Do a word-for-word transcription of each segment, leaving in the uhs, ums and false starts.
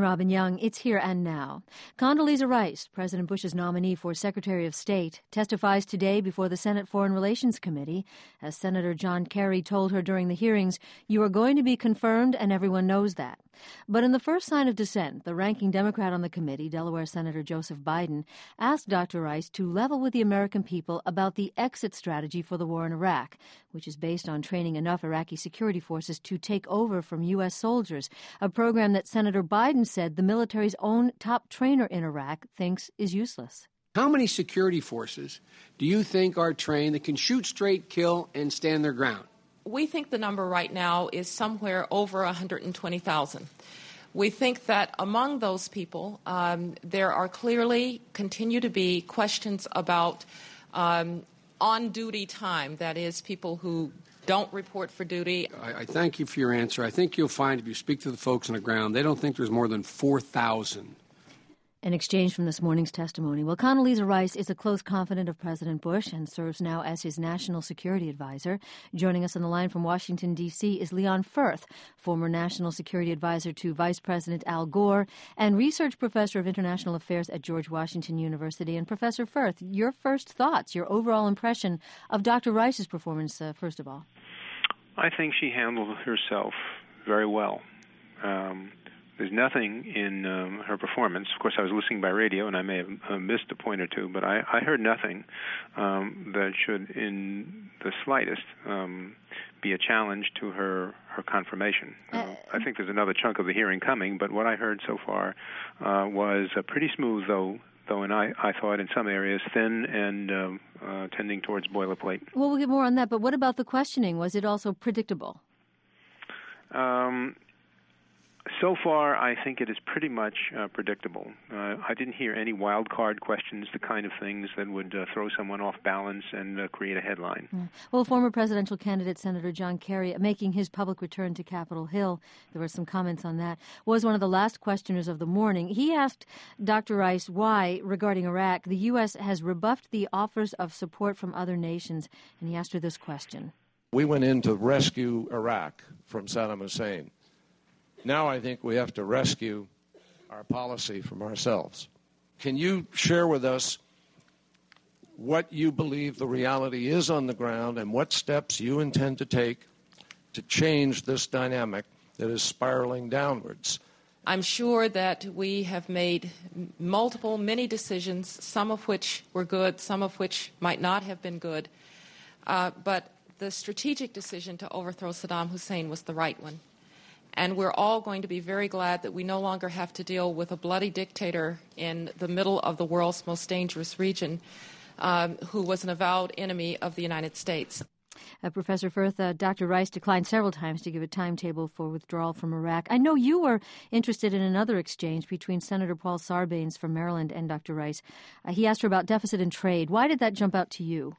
Robin Young, it's here and now. Condoleezza Rice, President Bush's nominee for Secretary of State, testifies today before the Senate Foreign Relations Committee. As Senator John Kerry told her during the hearings, you are going to be confirmed and everyone knows that. But in the first sign of dissent, the ranking Democrat on the committee, Delaware Senator Joseph Biden, asked Doctor Rice to level with the American people about the exit strategy for the war in Iraq, which is based on training enough Iraqi security forces to take over from U S soldiers, a program that Senator Biden said the military's own top trainer in Iraq thinks is useless. How many security forces do you think are trained that can shoot straight, kill, and stand their ground? We think the number right now is somewhere over one hundred twenty thousand. We think that among those people, um, there are clearly continue to be questions about um, on-duty time, that is, people who don't report for duty. I, I thank you for your answer. I think you'll find if you speak to the folks on the ground, they don't think there's more than four thousand. An exchange from this morning's testimony. Well, Condoleezza Rice is a close confidant of President Bush and serves now as his national security advisor. Joining us on the line from Washington, D C is Leon Firth, former national security advisor to Vice President Al Gore and research professor of international affairs at George Washington University. And Professor Firth, your first thoughts, your overall impression of Doctor Rice's performance, uh, first of all. I think she handled herself very well. Um, There's nothing in um, her performance. Of course, I was listening by radio, and I may have uh, missed a point or two, but I, I heard nothing um, that should, in the slightest, um, be a challenge to her, her confirmation. Uh, uh, I think there's another chunk of the hearing coming, but what I heard so far uh, was uh, pretty smooth, though, though, and I, I thought in some areas thin and um, uh, tending towards boilerplate. Well, we'll get more on that, but what about the questioning? Was it also predictable? Um. So far, I think it is pretty much uh, predictable. Uh, I didn't hear any wild card questions, the kind of things that would uh, throw someone off balance and uh, create a headline. Yeah. Well, former presidential candidate Senator John Kerry, making his public return to Capitol Hill, there were some comments on that, was one of the last questioners of the morning. He asked Doctor Rice why, regarding Iraq, the U S has rebuffed the offers of support from other nations, and he asked her this question. We went in to rescue Iraq from Saddam Hussein. Now I think we have to rescue our policy from ourselves. Can you share with us what you believe the reality is on the ground and what steps you intend to take to change this dynamic that is spiraling downwards? I'm sure that we have made multiple, many decisions, some of which were good, some of which might not have been good. Uh, but the strategic decision to overthrow Saddam Hussein was the right one. And we're all going to be very glad that we no longer have to deal with a bloody dictator in the middle of the world's most dangerous region um, who was an avowed enemy of the United States. Uh, Professor Firth, uh, Doctor Rice declined several times to give a timetable for withdrawal from Iraq. I know you were interested in another exchange between Senator Paul Sarbanes from Maryland and Doctor Rice. Uh, he asked her about deficit in trade. Why did that jump out to you?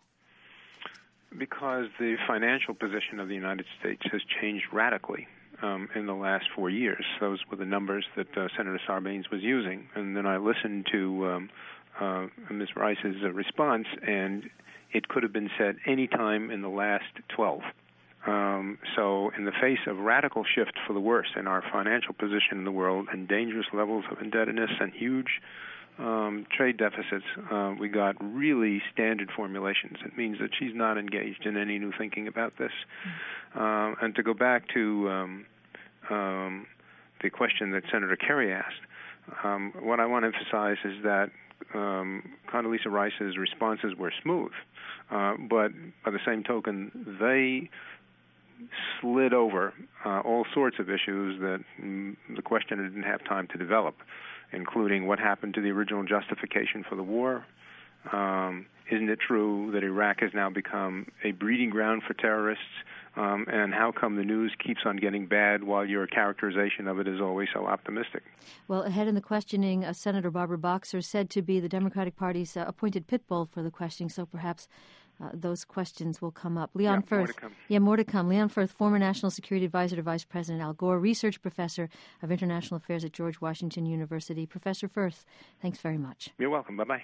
Because the financial position of the United States has changed radically. Um, in the last four years. Those were the numbers that uh, Senator Sarbanes was using. And then I listened to um, uh, Miz Rice's uh, response, and it could have been said any time in the last twelve. Um, so in the face of radical shift for the worse in our financial position in the world and dangerous levels of indebtedness and huge um, trade deficits, uh, we got really standard formulations. It means that she's not engaged in any new thinking about this. Mm-hmm. Uh, and to go back to um, um, the question that Senator Kerry asked, um, what I want to emphasize is that um, Condoleezza Rice's responses were smooth, uh, but by the same token, they slid over uh, all sorts of issues that mm, the questioner didn't have time to develop, including what happened to the original justification for the war. Um, isn't it true that Iraq has now become a breeding ground for terrorists? Um, and how come the news keeps on getting bad while your characterization of it is always so optimistic? Well, ahead in the questioning, uh, Senator Barbara Boxer said to be the Democratic Party's uh, appointed pit bull for the questioning, so perhaps uh, those questions will come up. Leon yeah, Firth. More to come. Yeah, more to come. Leon Firth, former National Security Advisor to Vice President Al Gore, research professor of international affairs at George Washington University. Professor Firth, thanks very much. You're welcome. Bye-bye.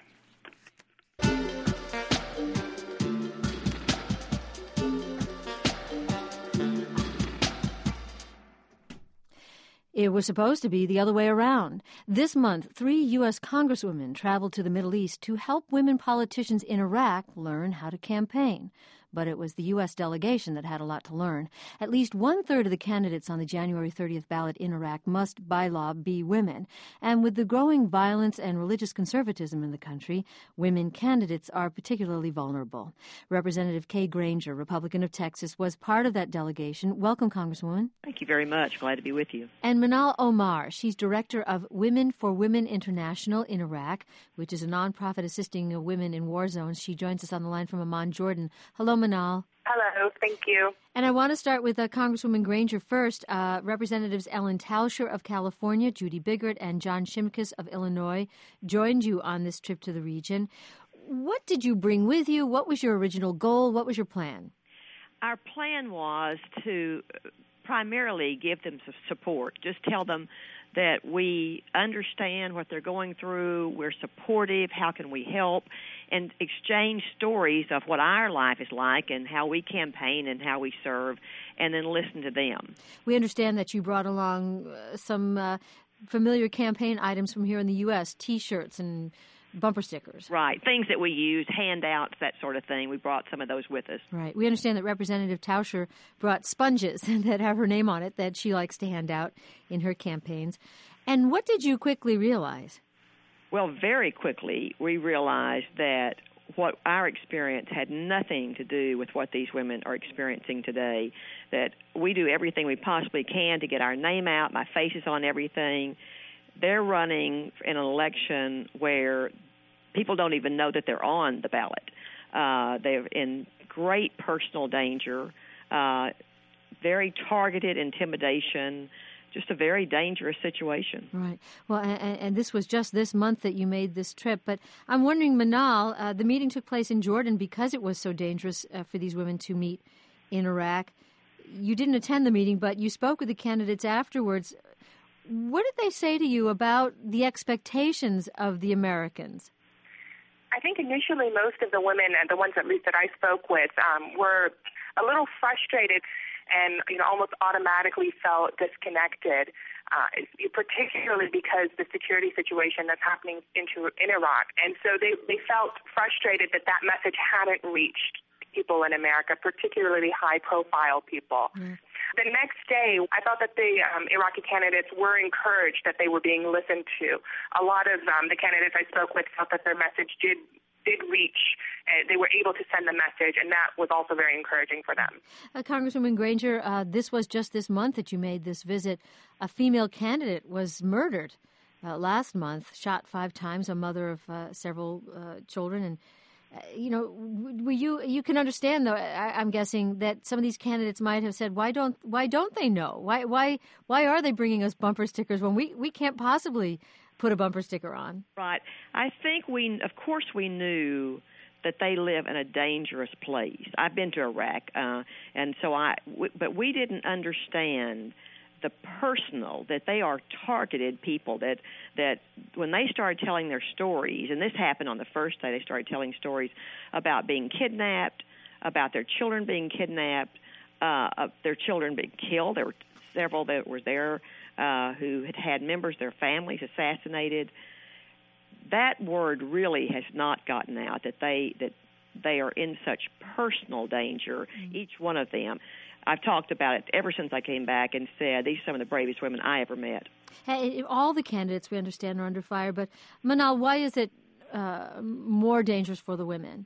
It was supposed to be the other way around. This month, three U S congresswomen traveled to the Middle East to help women politicians in Iraq learn how to campaign. But it was the U S delegation that had a lot to learn. At least one-third of the candidates on the January thirtieth ballot in Iraq must, by law, be women. And with the growing violence and religious conservatism in the country, women candidates are particularly vulnerable. Representative Kay Granger, Republican of Texas, was part of that delegation. Welcome, Congresswoman. Thank you very much. Glad to be with you. And Manal Omar, she's director of Women for Women International in Iraq, which is a nonprofit assisting women in war zones. She joins us on the line from Amman, Jordan. Hello, Manal. Hello, thank you. And I want to start with uh, Congresswoman Granger first. Uh, Representatives Ellen Tauscher of California, Judy Biggert, and John Shimkus of Illinois joined you on this trip to the region. What did you bring with you? What was your original goal? What was your plan? Our plan was to primarily give them some support, just tell them that we understand what they're going through, we're supportive, how can we help, and exchange stories of what our life is like and how we campaign and how we serve, and then listen to them. We understand that you brought along uh, some uh, familiar campaign items from here in the U S, T-shirts and bumper stickers. Right, things that we use, handouts, that sort of thing. We brought some of those with us. Right. We understand that Representative Tauscher brought sponges that have her name on it that she likes to hand out in her campaigns. And what did you quickly realize? Well, very quickly we realized that what our experience had nothing to do with what these women are experiencing today, that we do everything we possibly can to get our name out, my face is on everything. They're running in an election where people don't even know that they're on the ballot. Uh, they're in great personal danger, uh, very targeted intimidation, just a very dangerous situation. Right. Well, and, and this was just this month that you made this trip. But I'm wondering, Manal, uh, the meeting took place in Jordan because it was so dangerous uh, for these women to meet in Iraq. You didn't attend the meeting, but you spoke with the candidates afterwards. What did they say to you about the expectations of the Americans? I think initially most of the women, and the ones at least that I spoke with, um, were a little frustrated and, you know, almost automatically felt disconnected, uh, particularly because the security situation that's happening into, in Iraq. And so they, they felt frustrated that that message hadn't reached people in America, particularly high-profile people. Mm. The next day, I thought that the um, Iraqi candidates were encouraged that they were being listened to. A lot of um, the candidates I spoke with felt that their message did did reach. Uh, they were able to send the message, and that was also very encouraging for them. Uh, Congresswoman Granger, uh, this was just this month that you made this visit. A female candidate was murdered uh, last month, shot five times, a mother of uh, several uh, children, and Uh, you know, were you you can understand though. I, I'm guessing that some of these candidates might have said, "Why don't why don't they know? Why why why are they bringing us bumper stickers when we, we can't possibly put a bumper sticker on?" Right. I think we, of course, we knew that they live in a dangerous place. I've been to Iraq, uh, and so I. W- but we didn't understand the personal, that they are targeted people, that that when they started telling their stories, and this happened on the first day, they started telling stories about being kidnapped, about their children being kidnapped, uh, of their children being killed. There were several that were there uh, who had had members of their families assassinated. That word really has not gotten out, that they that they are in such personal danger, mm-hmm. each one of them. I've talked about it ever since I came back and said these are some of the bravest women I ever met. Hey, all the candidates, we understand, are under fire. But, Manal, why is it uh, more dangerous for the women?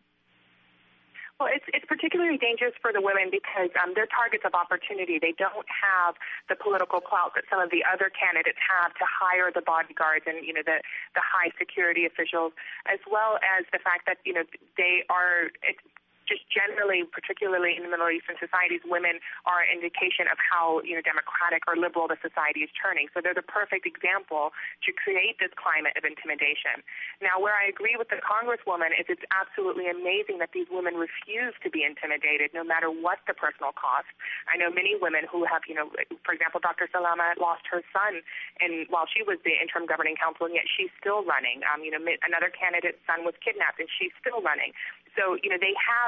Well, it's it's particularly dangerous for the women because um, they're targets of opportunity. They don't have the political clout that some of the other candidates have to hire the bodyguards and, you know, the, the high security officials, as well as the fact that, you know, they are... It's, just generally, particularly in the Middle Eastern societies, women are an indication of how, you know, democratic or liberal the society is turning. So they're the perfect example to create this climate of intimidation. Now, where I agree with the Congresswoman is it's absolutely amazing that these women refuse to be intimidated, no matter what the personal cost. I know many women who have, you know, for example, Doctor Salama lost her son and while she was the interim governing council, and yet she's still running. Um, you know, another candidate's son was kidnapped, and she's still running. So, you know, they have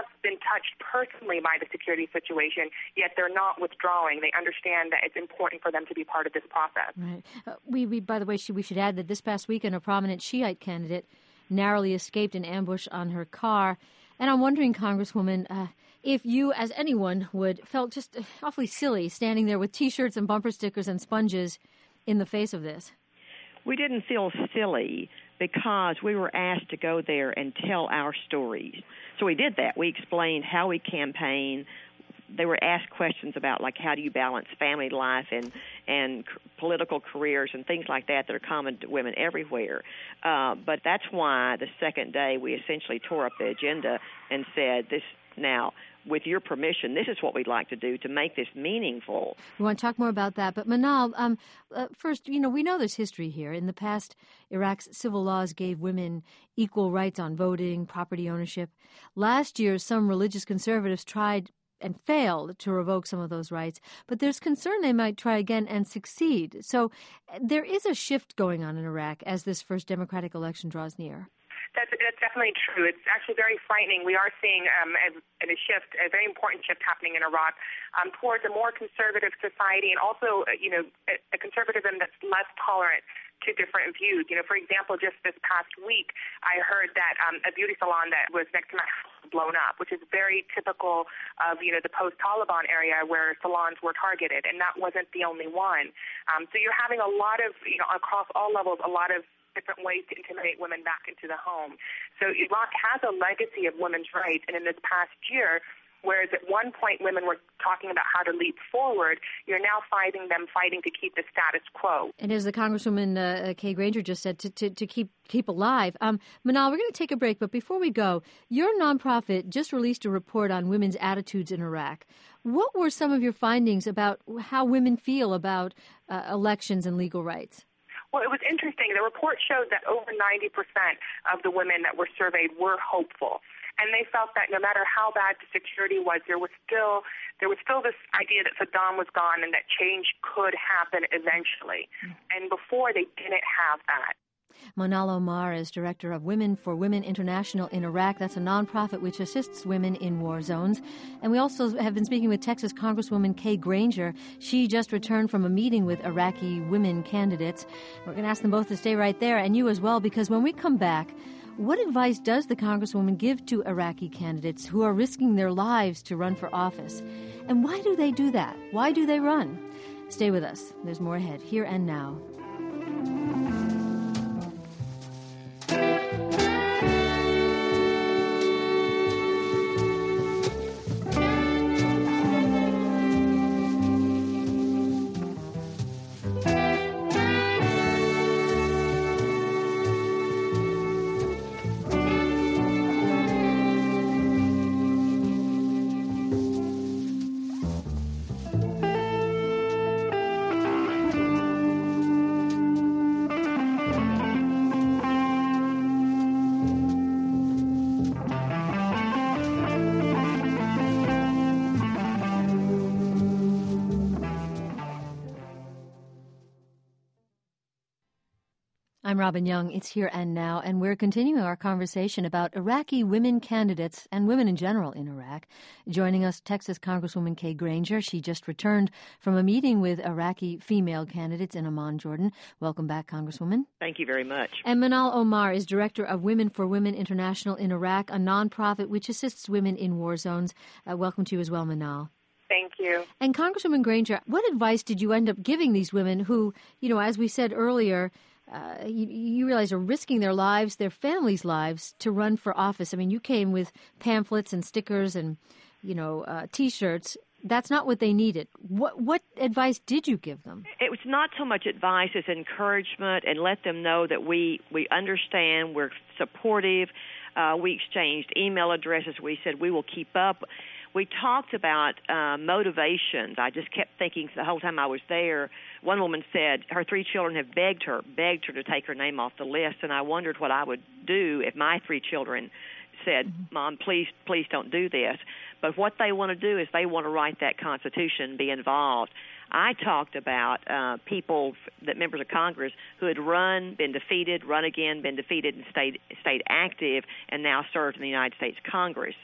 been touched personally by the security situation, yet they're not withdrawing. They understand that it's important for them to be part of this process. Right. Uh, we, we, by the way, should, we should add that this past weekend, a prominent Shiite candidate narrowly escaped an ambush on her car. And I'm wondering, Congresswoman, uh, if you, as anyone would, felt just awfully silly standing there with T-shirts and bumper stickers and sponges in the face of this. We didn't feel silly because we were asked to go there and tell our stories. So we did that. We explained how we campaign. They were asked questions about, like, how do you balance family life and, and c- political careers and things like that that are common to women everywhere. Uh, but that's why the second day we essentially tore up the agenda and said, this now, with your permission, this is what we'd like to do to make this meaningful. We want to talk more about that. But Manal, um, uh, first, you know, we know there's history here. In the past, Iraq's civil laws gave women equal rights on voting, property ownership. Last year, some religious conservatives tried and failed to revoke some of those rights. But there's concern they might try again and succeed. So there is a shift going on in Iraq as this first democratic election draws near. That's, that's definitely true. It's actually very frightening. We are seeing um, a, a shift, a very important shift happening in Iraq um, towards a more conservative society, and also, uh, you know, a, a conservatism that's less tolerant to different views. You know, for example, just this past week, I heard that um, a beauty salon that was next to my house was blown up, which is very typical of, you know, the post-Taliban area where salons were targeted, and that wasn't the only one. Um, so you're having a lot of, you know, across all levels, a lot of different ways to intimidate women back into the home. So Iraq has a legacy of women's rights, and in this past year, whereas at one point women were talking about how to leap forward, you're now finding them fighting to keep the status quo. And as the Congresswoman uh, Kay Granger just said, to, to, to keep keep alive. Um, Manal, we're going to take a break, but before we go, your nonprofit just released a report on women's attitudes in Iraq. What were some of your findings about how women feel about uh, elections and legal rights? Well, it was interesting. The report showed that over ninety percent of the women that were surveyed were hopeful. And they felt that no matter how bad the security was, there was still there was still this idea that Saddam was gone and that change could happen eventually. And before, they didn't have that. Manal Omar is director of Women for Women International in Iraq. That's a nonprofit which assists women in war zones. And we also have been speaking with Texas Congresswoman Kay Granger. She just returned from a meeting with Iraqi women candidates. We're going to ask them both to stay right there, and you as well, because when we come back, what advice does the Congresswoman give to Iraqi candidates who are risking their lives to run for office? And why do they do that? Why do they run? Stay with us. There's more ahead, here and now. I'm Robin Young. It's Here and Now, and we're continuing our conversation about Iraqi women candidates and women in general in Iraq. Joining us, Texas Congresswoman Kay Granger. She just returned from a meeting with Iraqi female candidates in Amman, Jordan. Welcome back, Congresswoman. Thank you very much. And Manal Omar is director of Women for Women International in Iraq, a nonprofit which assists women in war zones. Uh, welcome to you as well, Manal. Thank you. And Congresswoman Granger, what advice did you end up giving these women who, you know, as we said earlier, Uh, you, you realize are risking their lives, their families' lives, to run for office? I mean, you came with pamphlets and stickers and, you know, uh, T-shirts. That's not what they needed. What what advice did you give them? It was not so much advice as encouragement, and let them know that we, we understand, we're supportive. Uh, we exchanged email addresses. We said we will keep up. We talked about uh, motivations. I just kept thinking the whole time I was there. One woman said her three children have begged her, begged her to take her name off the list, and I wondered what I would do if my three children said, mm-hmm. Mom, please, please don't do this. But what they want to do is they want to write that Constitution, be involved. I talked about uh, people, that members of Congress, who had run, been defeated, run again, been defeated, and stayed stayed active, and now served in the United States Congress.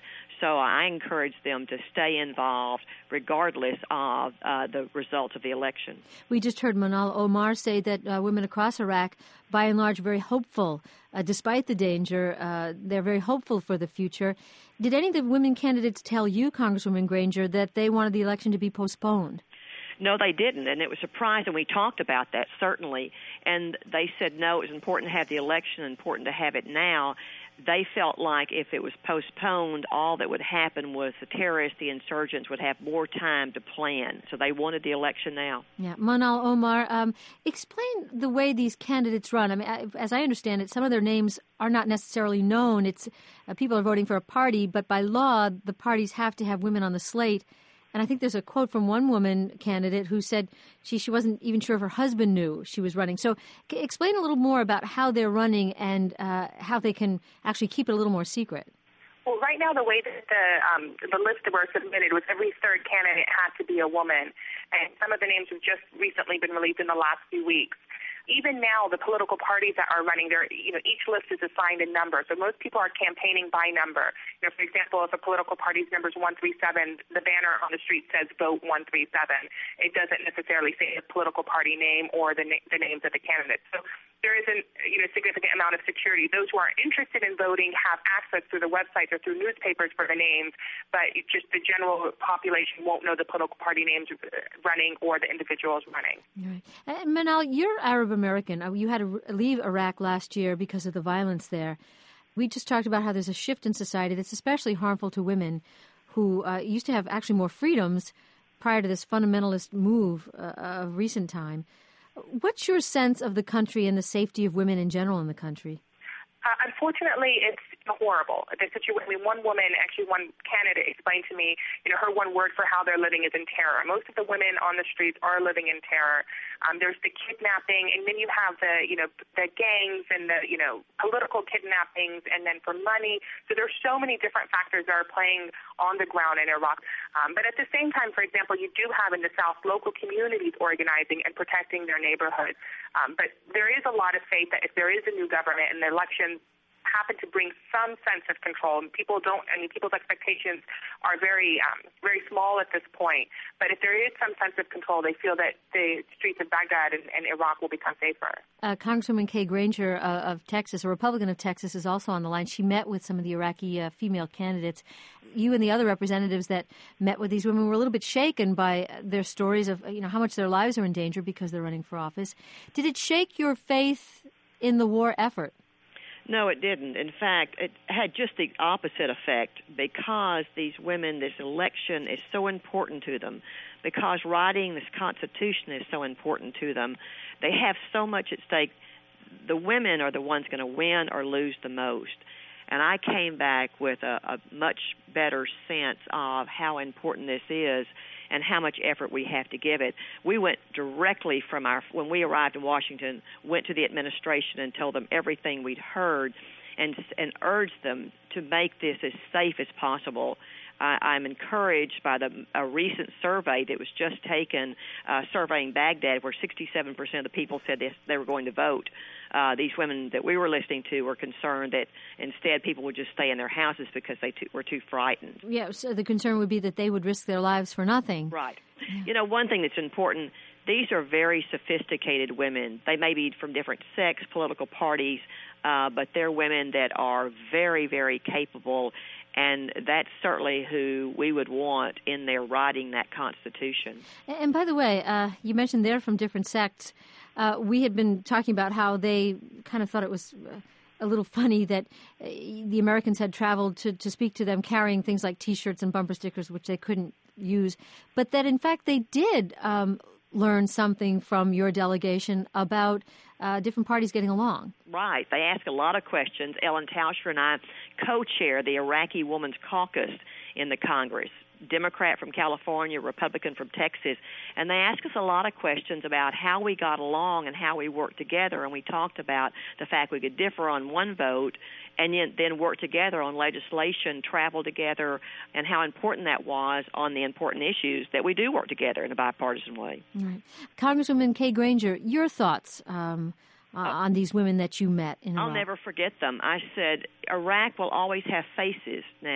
so I encourage them to stay involved regardless of uh, the results of the election. We just heard Manal Omar say that uh, women across Iraq, by and large, are very hopeful. Uh, despite the danger, uh, they're very hopeful for the future. Did any of the women candidates tell you, Congresswoman Granger, that they wanted the election to be postponed? No, they didn't, and it was surprising. We talked about that, certainly, and they said, no, it was important to have the election, important to have it now. They felt like if it was postponed, all that would happen was the terrorists, the insurgents, would have more time to plan. So they wanted the election now. Yeah. Manal Omar, um, explain the way these candidates run. I mean, as I understand it, some of their names are not necessarily known. It's uh, people are voting for a party, but by law, the parties have to have women on the slate. And I think there's a quote from one woman candidate who said she, she wasn't even sure if her husband knew she was running. So c- explain a little more about how they're running and uh, how they can actually keep it a little more secret. Well, right now, the way that the um, the list that were submitted was every third candidate had to be a woman, and some of the names have just recently been released in the last few weeks. Even now, the political parties that are running, there, you know, each list is assigned a number. So most people are campaigning by number. You know, for example, if a political party's number is one three seven, the banner on the street says vote one three seven. It doesn't necessarily say the political party name or the na- the names of the candidates. So there is a you know significant amount of security. Those who are interested in voting have access through the websites or through newspapers for the names, but it's just the general population won't know the political party names running or the individuals running. Right. And Manal, you're Arab American. You had to leave Iraq last year because of the violence there. We just talked about how there's a shift in society that's especially harmful to women who uh, used to have actually more freedoms prior to this fundamentalist move uh, of recent time. What's your sense of the country and the safety of women in general in the country? Uh, unfortunately, it's horrible. The situation. I mean, one woman, actually one candidate, explained to me, you know, her one word for how they're living is in terror. Most of the women on the streets are living in terror. Um, there's the kidnapping, and then you have the, you know, the gangs and the, you know, political kidnappings, and then for money. So there's so many different factors that are playing on the ground in Iraq. Um, but at the same time, for example, you do have in the South local communities organizing and protecting their neighborhoods. Um, but there is a lot of faith that if there is a new government and the elections happen to bring some sense of control, and people don't, I mean, people's expectations are very, um, very small at this point. But if there is some sense of control, they feel that the streets of Baghdad and, and Iraq will become safer. Uh, Congresswoman Kay Granger uh, of Texas, a Republican of Texas, is also on the line. She met with some of the Iraqi uh, female candidates. You and the other representatives that met with these women were a little bit shaken by their stories of, you know, how much their lives are in danger because they're running for office. Did it shake your faith in the war effort? No, it didn't. In fact, it had just the opposite effect because these women, this election is so important to them, because writing this Constitution is so important to them. They have so much at stake. The women are the ones going to win or lose the most. And I came back with a, a much better sense of how important this is and how much effort we have to give it. We went directly from our, when we arrived in Washington, went to the administration and told them everything we'd heard and, and urged them to make this as safe as possible. Uh, I'm encouraged by the a recent survey that was just taken, uh, surveying Baghdad, where sixty-seven percent of the people said they, they were going to vote. Uh, these women that we were listening to were concerned that instead people would just stay in their houses because they too, were too frightened. Yeah, so the concern would be that they would risk their lives for nothing. Right. Yeah. You know, one thing that's important, these are very sophisticated women. They may be from different sects, political parties, uh, but they're women that are very, very capable, and that's certainly who we would want in there writing that Constitution. And by the way, uh, you mentioned they're from different sects. Uh, we had been talking about how they kind of thought it was a little funny that uh, the Americans had traveled to, to speak to them carrying things like T-shirts and bumper stickers, which they couldn't use, but that in fact they did um, learn something from your delegation about uh, different parties getting along. Right. They ask a lot of questions. Ellen Tauscher and I co-chair the Iraqi Women's Caucus in the Congress, Democrat from California, Republican from Texas, and they ask us a lot of questions about how we got along and how we worked together, and we talked about the fact we could differ on one vote and then work together on legislation, travel together, and how important that was on the important issues that we do work together in a bipartisan way. Right. Congresswoman Kay Granger, your thoughts um, uh, on these women that you met in Iraq? I'll never forget them. I said, Iraq will always have faces now.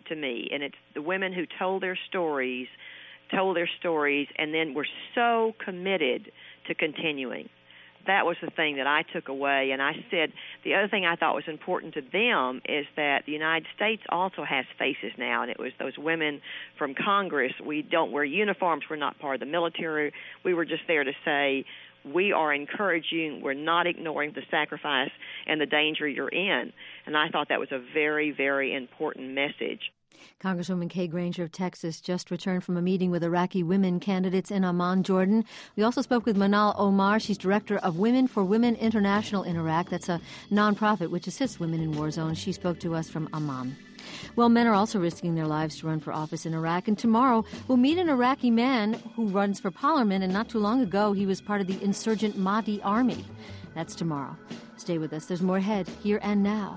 to me, and it's the women who told their stories, told their stories, and then were so committed to continuing. That was the thing that I took away, and I said the other thing I thought was important to them is that the United States also has faces now, and it was those women from Congress. We don't wear uniforms. We're not part of the military. We were just there to say, we are encouraging, we're not ignoring the sacrifice and the danger you're in. And I thought that was a very, very important message. Congresswoman Kay Granger of Texas just returned from a meeting with Iraqi women candidates in Amman, Jordan. We also spoke with Manal Omar. She's director of Women for Women International in Iraq. That's a nonprofit which assists women in war zones. She spoke to us from Amman. Well, men are also risking their lives to run for office in Iraq. And tomorrow, we'll meet an Iraqi man who runs for parliament. And not too long ago, he was part of the insurgent Mahdi army. That's tomorrow. Stay with us. There's more ahead, here and now.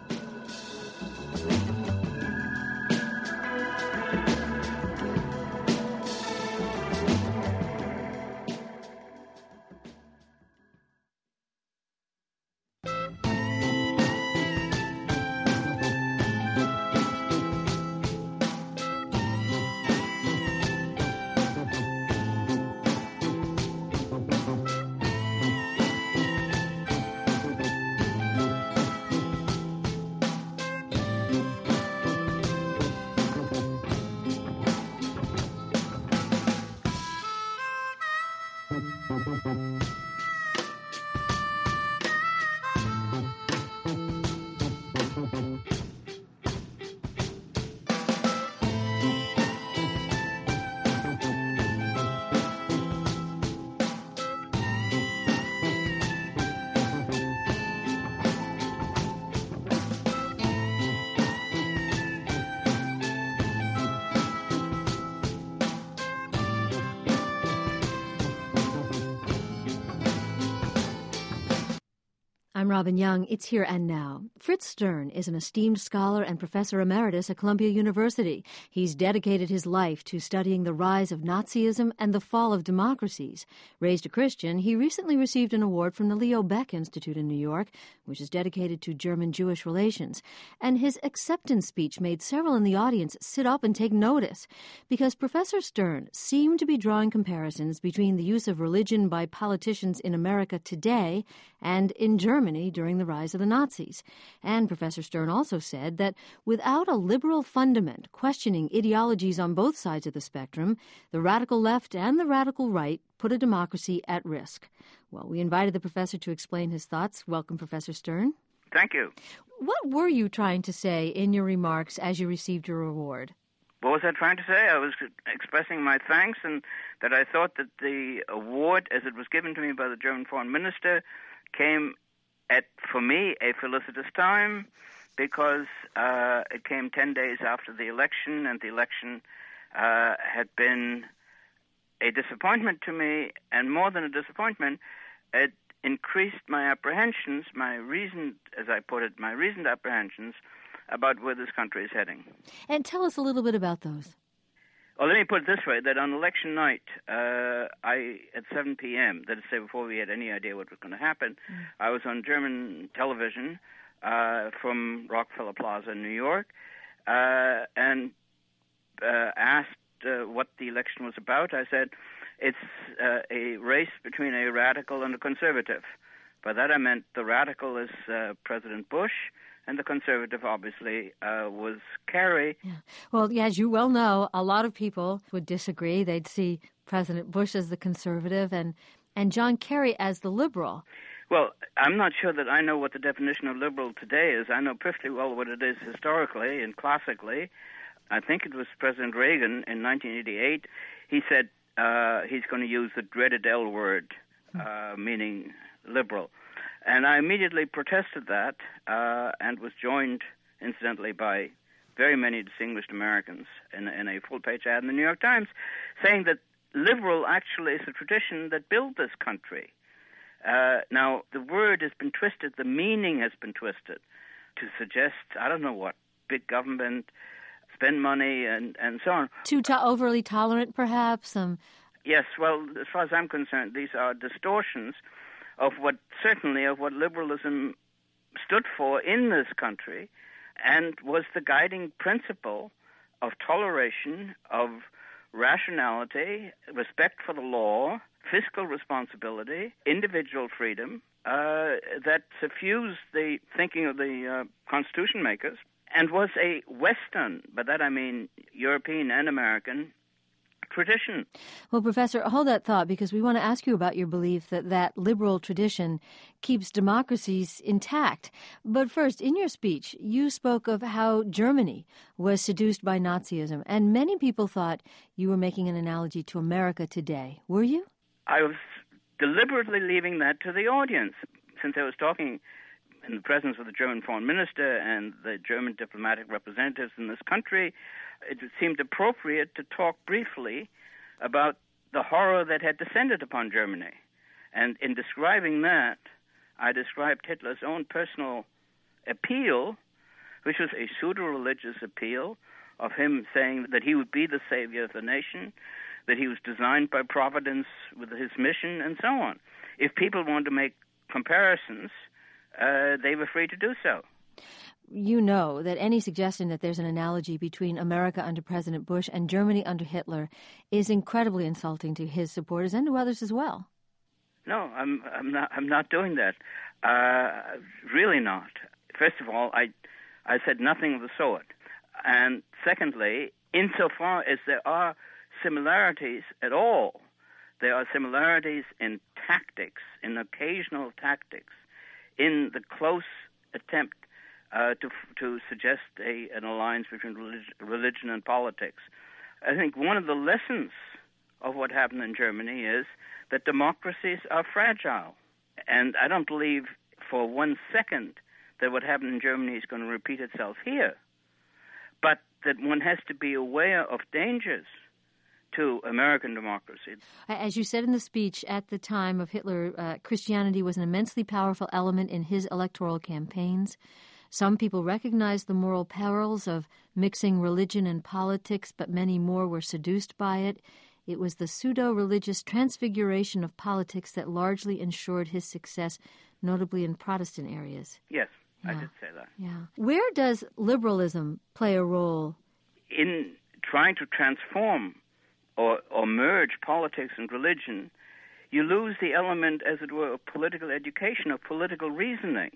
I'm Robin Young. It's Here and Now. Fritz Stern is an esteemed scholar and professor emeritus at Columbia University. He's dedicated his life to studying the rise of Nazism and the fall of democracies. Raised a Christian, he recently received an award from the Leo Baeck Institute in New York, which is dedicated to German-Jewish relations. And his acceptance speech made several in the audience sit up and take notice, because Professor Stern seemed to be drawing comparisons between the use of religion by politicians in America today and in Germany during the rise of the Nazis. And Professor Stern also said that without a liberal fundament questioning ideologies on both sides of the spectrum, the radical left and the radical right put a democracy at risk. Well, we invited the professor to explain his thoughts. Welcome, Professor Stern. Thank you. What were you trying to say in your remarks as you received your award? What was I trying to say? I was expressing my thanks and that I thought that the award, as it was given to me by the German foreign minister, came at, for me, a felicitous time, because uh, it came ten days after the election, and the election uh, had been a disappointment to me, and more than a disappointment, it increased my apprehensions, my reasoned, as I put it, my reasoned apprehensions about where this country is heading. And tell us a little bit about those. Well, let me put it this way, that on election night, uh, I at seven p.m., that is to say before we had any idea what was going to happen, mm. I was on German television uh, from Rockefeller Plaza in New York, uh, and uh, asked uh, what the election was about. I said, it's uh, a race between a radical and a conservative. By that I meant the radical is uh, President Bush, and the conservative, obviously, uh, was Kerry. Yeah. Well, yeah, as you well know, a lot of people would disagree. They'd see President Bush as the conservative and, and John Kerry as the liberal. Well, I'm not sure that I know what the definition of liberal today is. I know perfectly well what it is historically and classically. I think it was President Reagan in nineteen eighty-eight. He said uh, he's going to use the dreaded L word, uh, meaning liberal. And I immediately protested that uh, and was joined, incidentally, by very many distinguished Americans in, in a full-page ad in the New York Times, saying that liberal actually is a tradition that built this country. Uh, now, the word has been twisted, the meaning has been twisted to suggest, I don't know what, big government, spend money, and, and so on. Too to- overly tolerant, perhaps? Um... Yes, well, as far as I'm concerned, these are distortions of what, certainly, of what liberalism stood for in this country. and was the guiding principle of toleration, of rationality, respect for the law, fiscal responsibility, individual freedom, uh, that suffused the thinking of the uh, Constitution makers, and was a Western, by that I mean European and American, tradition. Well, Professor, hold that thought, because we want to ask you about your belief that that liberal tradition keeps democracies intact. But first, in your speech, you spoke of how Germany was seduced by Nazism, and many people thought you were making an analogy to America today. Were you? I was deliberately leaving that to the audience, since I was talking in the presence of the German foreign minister and the German diplomatic representatives in this country. It seemed appropriate to talk briefly about the horror that had descended upon Germany. And in describing that, I described Hitler's own personal appeal, which was a pseudo-religious appeal of him saying that he would be the savior of the nation, that he was designed by Providence with his mission, and so on. If people wanted to make comparisons, uh, they were free to do so. You know that any suggestion that there's an analogy between America under President Bush and Germany under Hitler is incredibly insulting to his supporters and to others as well. No, I'm I'm not I'm not doing that. Uh, really not. First of all, I I said nothing of the sort. And secondly, insofar as there are similarities at all, there are similarities in tactics, in occasional tactics, in the close attempt uh, to to suggest a, an alliance between religion, religion and politics. I think one of the lessons of what happened in Germany is that democracies are fragile. And I don't believe for one second that what happened in Germany is going to repeat itself here. But that one has to be aware of dangers to American democracy. As you said in the speech, at the time of Hitler, uh, Christianity was an immensely powerful element in his electoral campaigns. Some people recognized the moral perils of mixing religion and politics, but many more were seduced by it. It was the pseudo-religious transfiguration of politics that largely ensured his success, notably in Protestant areas. Yes, yeah. I did say that. Yeah. Where does liberalism play a role? In trying to transform or, or merge politics and religion, you lose the element, as it were, of political education, of political reasoning.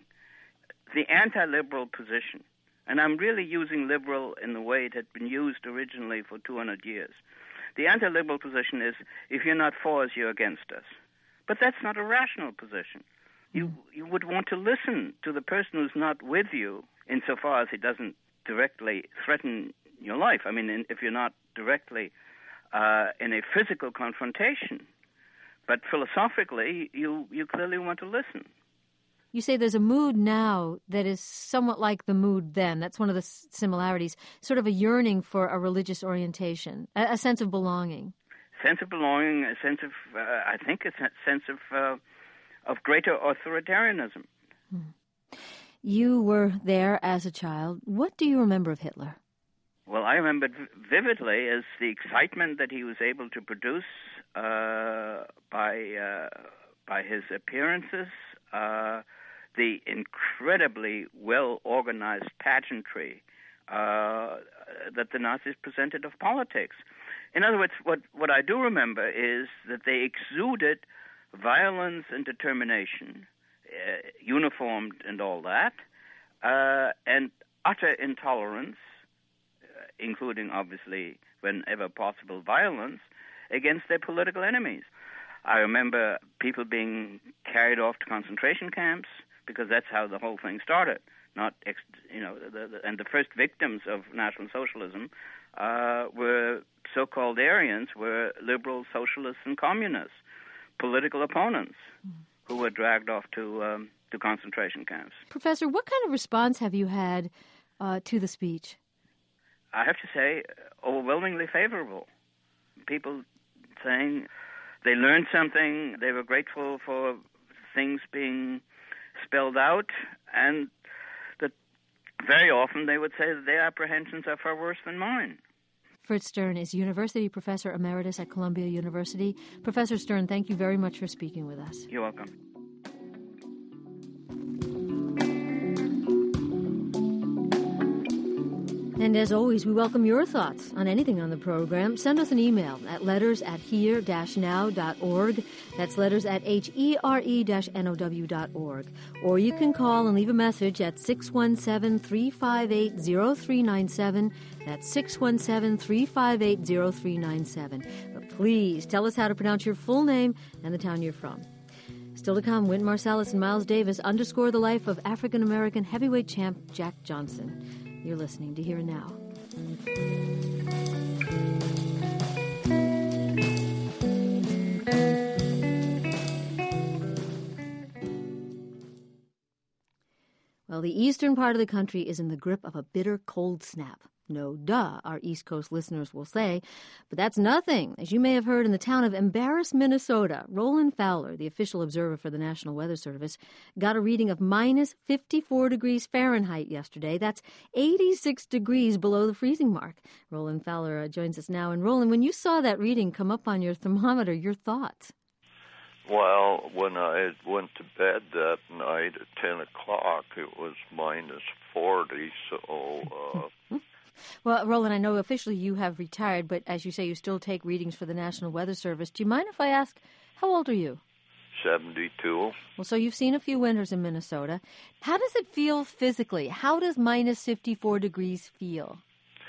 The anti-liberal position, and I'm really using liberal in the way it had been used originally for two hundred years. The anti-liberal position is, if you're not for us, you're against us. But that's not a rational position. You you would want to listen to the person who's not with you, insofar as he doesn't directly threaten your life. I mean, in, if you're not directly uh, in a physical confrontation. But philosophically, you, you clearly want to listen. You say there's a mood now that is somewhat like the mood then. That's one of the similarities, sort of a yearning for a religious orientation, a, a sense of belonging. Sense of belonging, a sense of, uh, I think, a sense of uh, of greater authoritarianism. Hmm. You were there as a child. What do you remember of Hitler? Well, I remember vividly as the excitement that he was able to produce uh, by uh, by his appearances, uh, the incredibly well-organized pageantry uh, that the Nazis presented of politics. In other words, what, what I do remember is that they exuded violence and determination, uh, uniformed and all that, uh, and utter intolerance, uh, including, obviously, whenever possible, violence, against their political enemies. I remember people being carried off to concentration camps, because that's how the whole thing started. Not, ex- you know, the, the, and the first victims of National Socialism uh, were so-called Aryans, were liberals, socialists, and communists, political opponents who were dragged off to um, to concentration camps. Professor, what kind of response have you had uh, to the speech? I have to say, overwhelmingly favorable. People saying they learned something, they were grateful for things being spelled out, and that very often they would say that their apprehensions are far worse than mine. Fritz Stern is University Professor Emeritus at Columbia University. Professor Stern, thank you very much for speaking with us. You're welcome. And as always, we welcome your thoughts on anything on the program. Send us an email at letters at here dash now dot org. That's letters at H E R E dash N O W dot org. Or you can call and leave a message at six one seven, three five eight, zero three nine seven. That's six one seven, three five eight, zero three nine seven. But please tell us how to pronounce your full name and the town you're from. Still to come, Wynton Marsalis and Miles Davis underscore the life of African-American heavyweight champ Jack Johnson. You're listening to Here and Now. Well, the eastern part of the country is in the grip of a bitter cold snap. No duh, our East Coast listeners will say. But that's nothing. As you may have heard, in the town of Embarrass, Minnesota, Roland Fowler, the official observer for the National Weather Service, got a reading of minus fifty-four degrees Fahrenheit yesterday. That's eighty-six degrees below the freezing mark. Roland Fowler uh, joins us now. And Roland, when you saw that reading come up on your thermometer, your thoughts? Well, when I went to bed that night at ten o'clock, it was minus forty, so... Uh, Well, Roland, I know officially you have retired, but as you say, you still take readings for the National Weather Service. Do you mind if I ask, how old are you? seventy-two. Well, so you've seen a few winters in Minnesota. How does it feel physically? How does minus fifty-four degrees feel?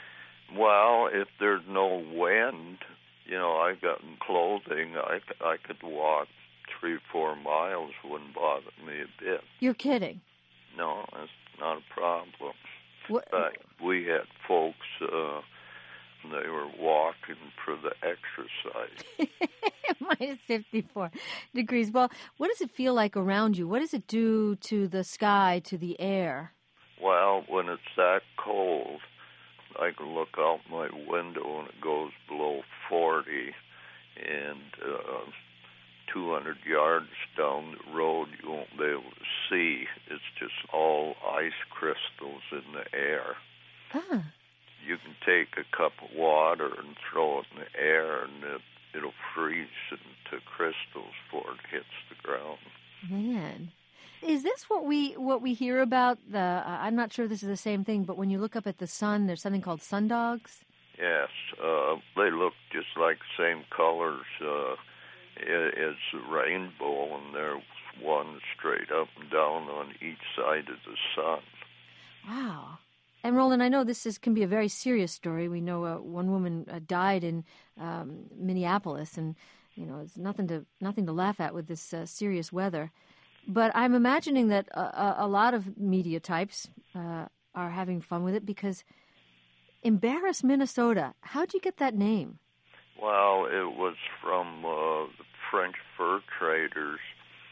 Well, if there's no wind, you know, I got in clothing, I, I could walk three, four miles, wouldn't bother me a bit. You're kidding? No, that's not a problem. What? But we had folks, uh, they were walking for the exercise. Minus fifty-four degrees. Well, what does it feel like around you? What does it do to the sky, to the air? Well, when it's that cold, I can look out my window and it goes below forty, and uh, two hundred yards down the road you won't be able to see. It's just all ice crystals in the air. Ah. You can take a cup of water and throw it in the air, and it, it'll freeze into crystals before it hits the ground. Man. Is this what we what we hear about? The uh, I'm not sure this is the same thing, but when you look up at the sun, there's something called sundogs? Yes. Uh, they look just like the same colors uh, as the rainbow, and there's one straight up and down on each side of the sun. Wow. And Roland, I know this is, can be a very serious story. We know uh, one woman uh, died in um, Minneapolis, and you know it's nothing to nothing to laugh at with this uh, serious weather. But I'm imagining that a, a lot of media types uh, are having fun with it because Embarrass, Minnesota. How'd you get that name? Well, it was from uh, the French fur traders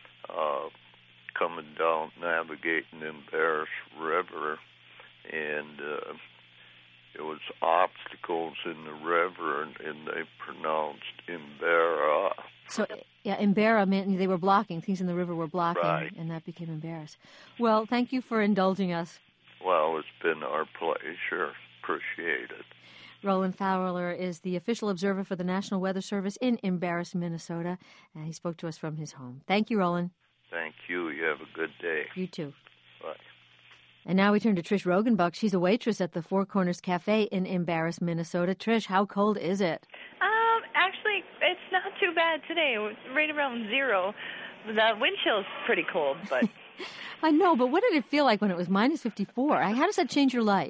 uh, coming down, navigating the Embarrass River, and uh, it was obstacles in the river, and, and they pronounced Embarrass. So, yeah, embarrass meant they were blocking. Things in the river were blocking, right. And that became embarrass. Well, thank you for indulging us. Well, it's been our pleasure. Appreciate it. Roland Fowler is the official observer for the National Weather Service in Embarrass, Minnesota, and he spoke to us from his home. Thank you, Roland. Thank you. You have a good day. You too. Bye. And now we turn to Trish Rogenbuck. She's a waitress at the Four Corners Cafe in Embarrass, Minnesota. Trish, how cold is it? Um, actually, it's not too bad today. It's right around zero. The wind chill's pretty cold, but... I know, but what did it feel like when it was minus fifty-four? How does that change your life?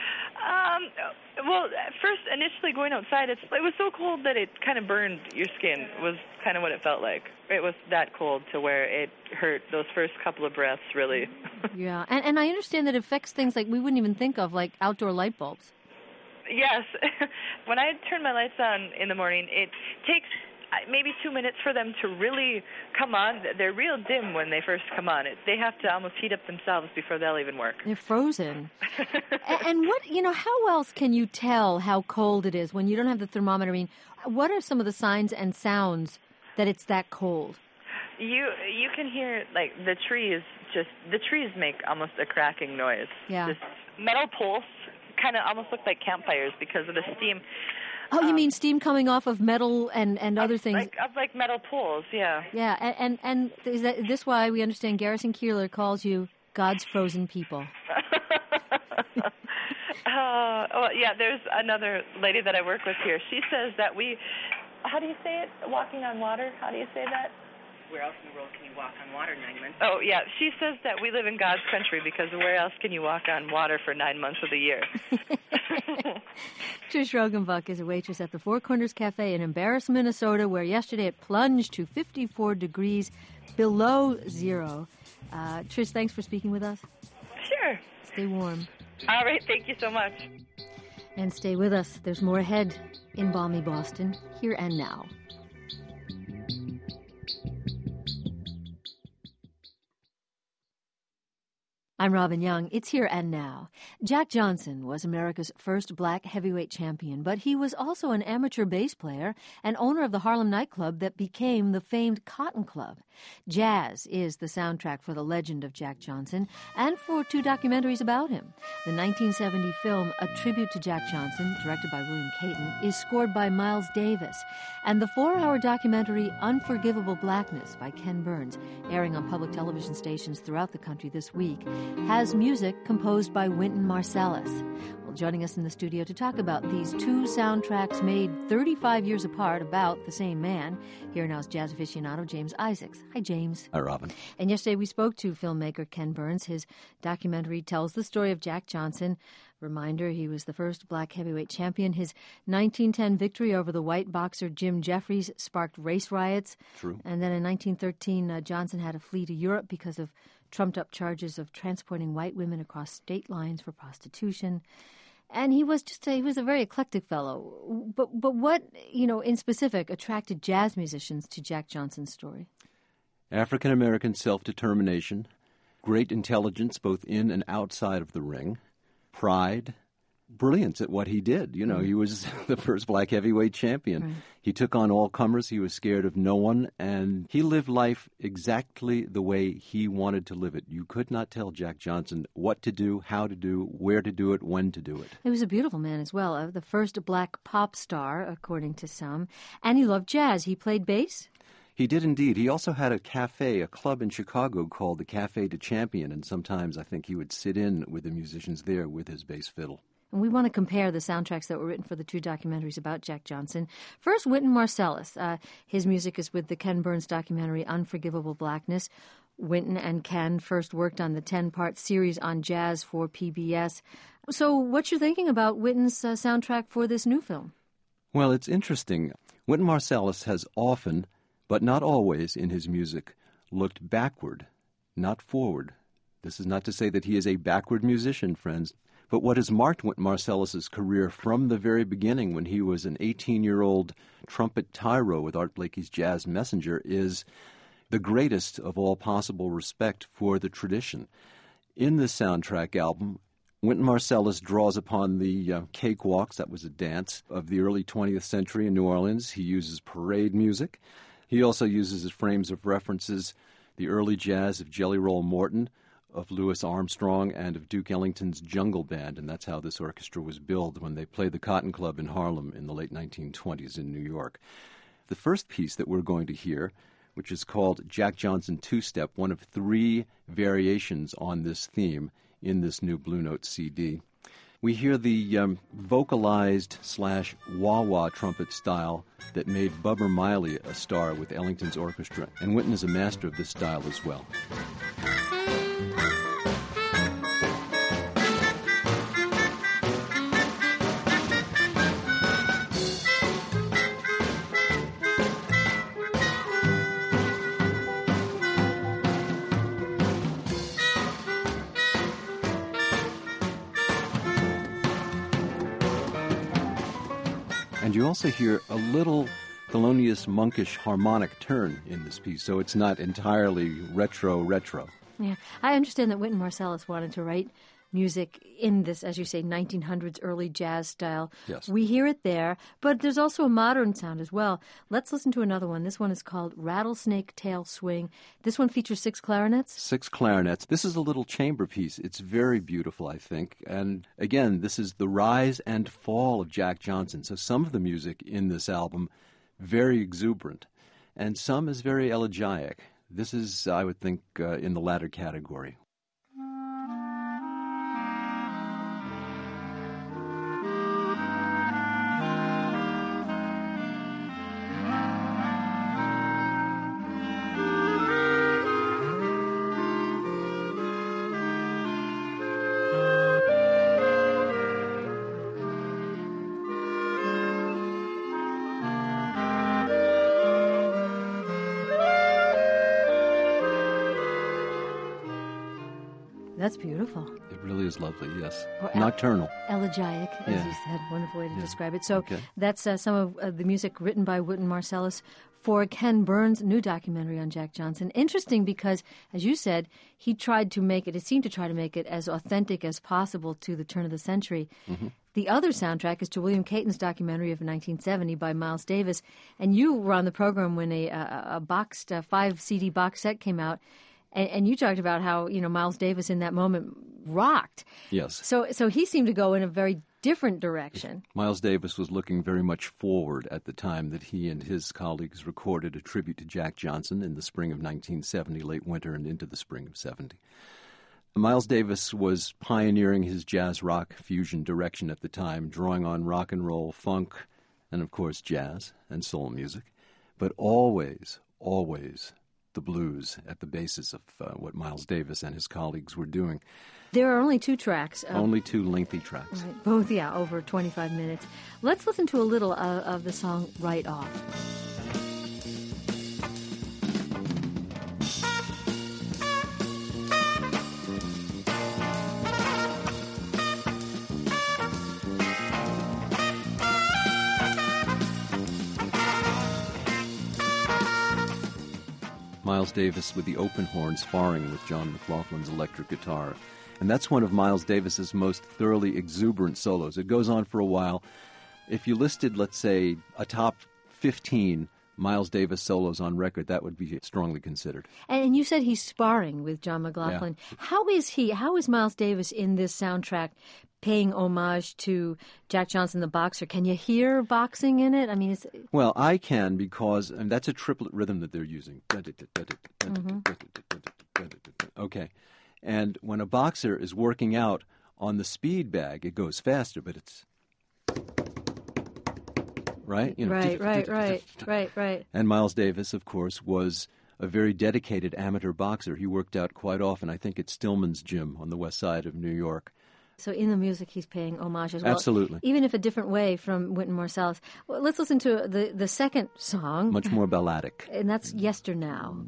Um, well, first, initially going outside, it's, it was so cold that it kind of burned your skin, was kind of what it felt like. It was that cold to where it hurt those first couple of breaths, really. Yeah, and, and I understand that it affects things like we wouldn't even think of, like outdoor light bulbs. Yes. When I turn my lights on in the morning, it takes maybe two minutes for them to really come on. They're real dim when they first come on. It, they have to almost heat up themselves before they'll even work. They're frozen. And what, you know, how else can you tell how cold it is when you don't have the thermometer? I mean, what are some of the signs and sounds that it's that cold? You you can hear, like, the trees just, the trees make almost a cracking noise. Yeah. This metal poles kind of almost look like campfires because of the steam. Oh, you um, mean steam coming off of metal and, and other of, things? Like, of like metal poles, yeah. Yeah, and, and, and is that this why we understand Garrison Keillor calls you God's frozen people? Uh, well, yeah, there's another lady that I work with here. She says that we, how do you say it? Walking on water? How do you say that? Where else in the world can you walk on water nine months? Oh, yeah. She says that we live in God's country because where else can you walk on water for nine months of the year? Trish Rogenbuck is a waitress at the Four Corners Cafe in Embarrass, Minnesota, where yesterday it plunged to fifty-four degrees below zero. Uh, Trish, thanks for speaking with us. Sure. Stay warm. All right. Thank you so much. And stay with us. There's more ahead in balmy Boston, here and now. I'm Robin Young. It's Here and Now. Jack Johnson was America's first black heavyweight champion, but he was also an amateur bass player and owner of the Harlem nightclub that became the famed Cotton Club. Jazz is the soundtrack for the legend of Jack Johnson and for two documentaries about him. The nineteen seventy film A Tribute to Jack Johnson, directed by William Caton, is scored by Miles Davis, and the four-hour documentary Unforgivable Blackness by Ken Burns, airing on public television stations throughout the country this week, has music composed by Wynton Marsalis. Well, joining us in the studio to talk about these two soundtracks made thirty-five years apart about the same man, here now's jazz aficionado James Isaacs. Hi, James. Hi, Robin. And yesterday we spoke to filmmaker Ken Burns. His documentary tells the story of Jack Johnson. Reminder, he was the first black heavyweight champion. His nineteen ten victory over the white boxer Jim Jeffries sparked race riots. True. And then in nineteen thirteen, uh, Johnson had to flee to Europe because of trumped-up charges of transporting white women across state lines for prostitution. And he was just a, he was a very eclectic fellow. But but what, you know, in specific, attracted jazz musicians to Jack Johnson's story? African-American self-determination, great intelligence both in and outside of the ring, pride, brilliance at what he did. You know, mm-hmm. He was the first black heavyweight champion. Right. He took on all comers. He was scared of no one, and he lived life exactly the way he wanted to live it. You could not tell Jack Johnson what to do, how to do, where to do it, when to do it. He was a beautiful man as well, uh, the first black pop star, according to some, and he loved jazz. He played bass? He did indeed. He also had a cafe, a club in Chicago called the Café de Champion, and sometimes I think he would sit in with the musicians there with his bass fiddle. And we want to compare the soundtracks that were written for the two documentaries about Jack Johnson. First, Wynton Marsalis. Uh, his music is with the Ken Burns documentary Unforgivable Blackness. Wynton and Ken first worked on the ten-part series on jazz for P B S. So what's your thinking about Wynton's uh, soundtrack for this new film? Well, it's interesting. Wynton Marsalis has often, but not always in his music, looked backward, not forward. This is not to say that he is a backward musician, friends. But what has marked Wynton Marsalis's career from the very beginning, when he was an eighteen-year-old trumpet tyro with Art Blakey's Jazz Messenger, is the greatest of all possible respect for the tradition. In this soundtrack album, Wynton Marsalis draws upon the uh, cakewalks, that was a dance, of the early twentieth century in New Orleans. He uses parade music. He also uses as frames of references the early jazz of Jelly Roll Morton, of Louis Armstrong, and of Duke Ellington's Jungle Band, and that's how this orchestra was billed when they played the Cotton Club in Harlem in the late nineteen twenties in New York. The first piece that we're going to hear, which is called Jack Johnson Two-Step, one of three variations on this theme in this new Blue Note C D. We hear the um, vocalized slash wah-wah trumpet style that made Bubber Miley a star with Ellington's orchestra, and Wynton is a master of this style as well. And you also hear a little Thelonious Monkish harmonic turn in this piece, so it's not entirely retro-retro. Yeah, I understand that Wynton Marsalis wanted to write music in this, as you say, nineteen hundreds early jazz style. Yes. We hear it there, but there's also a modern sound as well. Let's listen to another one. This one is called Rattlesnake Tail Swing. This one features six clarinets. Six clarinets. This is a little chamber piece. It's very beautiful, I think. And again, this is the rise and fall of Jack Johnson. So some of the music in this album, very exuberant, and some is very elegiac. This is, I would think, uh, in the latter category. That's beautiful. It really is lovely, yes. Or Nocturnal. Elegiac, as Yeah. you said. Wonderful way to Yeah. describe it. So Okay. that's uh, some of uh, the music written by Wynton Marsalis for Ken Burns' new documentary on Jack Johnson. Interesting because, as you said, he tried to make it, it seemed to try to make it as authentic as possible to the turn of the century. Mm-hmm. The other soundtrack is to William Caton's documentary of nineteen seventy by Miles Davis. And you were on the program when a, a, a boxed uh, five C D box set came out. And, and you talked about how, you know, Miles Davis in that moment rocked. Yes. So so he seemed to go in a very different direction. Miles Davis was looking very much forward at the time that he and his colleagues recorded a tribute to Jack Johnson in the spring of nineteen seventy, late winter and into the spring of seventy. Miles Davis was pioneering his jazz rock fusion direction at the time, drawing on rock and roll, funk, and of course jazz and soul music, but always, always the blues at the basis of uh, what Miles Davis and his colleagues were doing. There are only two tracks. Uh, Only two lengthy tracks. Right, both, yeah, over twenty-five minutes. Let's listen to a little uh, of the song Right Off. Miles Davis with the open horn sparring with John McLaughlin's electric guitar. And that's one of Miles Davis's most thoroughly exuberant solos. It goes on for a while. If you listed, let's say, a top fifteen Miles Davis solos on record, that would be strongly considered. And you said he's sparring with John McLaughlin. Yeah. How is he, how is Miles Davis in this soundtrack paying homage to Jack Johnson the boxer? Can you hear boxing in it? I mean, it's... Well, I can because, and that's a triplet rhythm that they're using. Mm-hmm. Okay. And when a boxer is working out on the speed bag, it goes faster, but it's... Right? You know, right, right, right, right, right. And Miles Davis, of course, was a very dedicated amateur boxer. He worked out quite often, I think, at Stillman's Gym on the west side of New York. So in the music, he's paying homage as well. Absolutely. Even if a different way from Wynton Marsalis. Well, let's listen to the, the second song. Much more balladic. And that's Yesternow.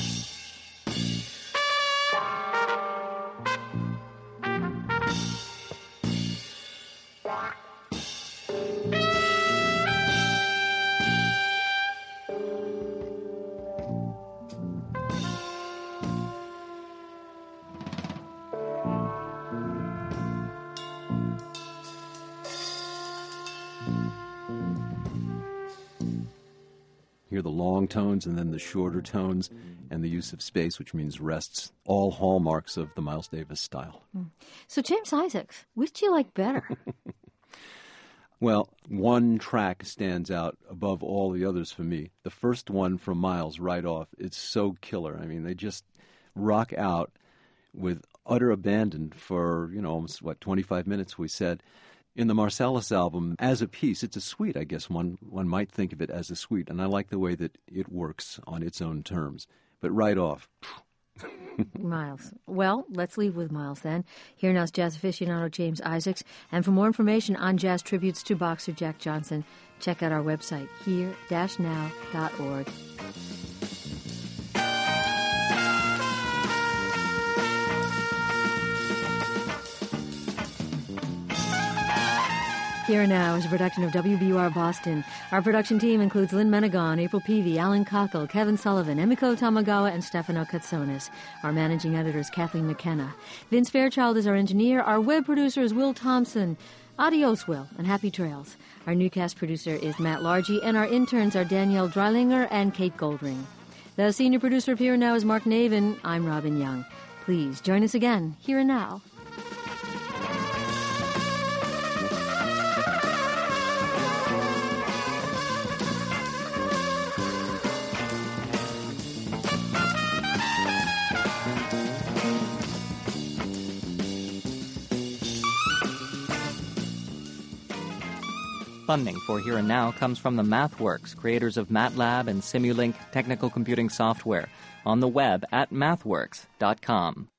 Hear the long tones and then the shorter tones and the use of space, which means rests, all hallmarks of the Miles Davis style. So James Isaacs, which do you like better? Well, one track stands out above all the others for me. The first one from Miles, Right Off, it's so killer. I mean, they just rock out with utter abandon for, you know, almost, what, twenty-five minutes, we said. In the Marsalis album, as a piece, it's a suite, I guess one one might think of it as a suite, and I like the way that it works on its own terms. But Right Off. Miles. Well, let's leave with Miles then. Here now's jazz aficionado James Isaacs. And for more information on jazz tributes to boxer Jack Johnson, check out our website, here dash now dot org. Here and Now is a production of W B U R Boston. Our production team includes Lynn Menegon, April Peavy, Alan Cockle, Kevin Sullivan, Emiko Tamagawa, and Stefano Katsonis. Our managing editor is Kathleen McKenna. Vince Fairchild is our engineer. Our web producer is Will Thompson. Adios, Will, and happy trails. Our newscast producer is Matt Largy, and our interns are Danielle Dreilinger and Kate Goldring. The senior producer of Here and Now is Mark Navin. I'm Robin Young. Please join us again, Here and Now. Funding for Here and Now comes from the MathWorks, creators of MATLAB and Simulink technical computing software, on the web at mathworks dot com.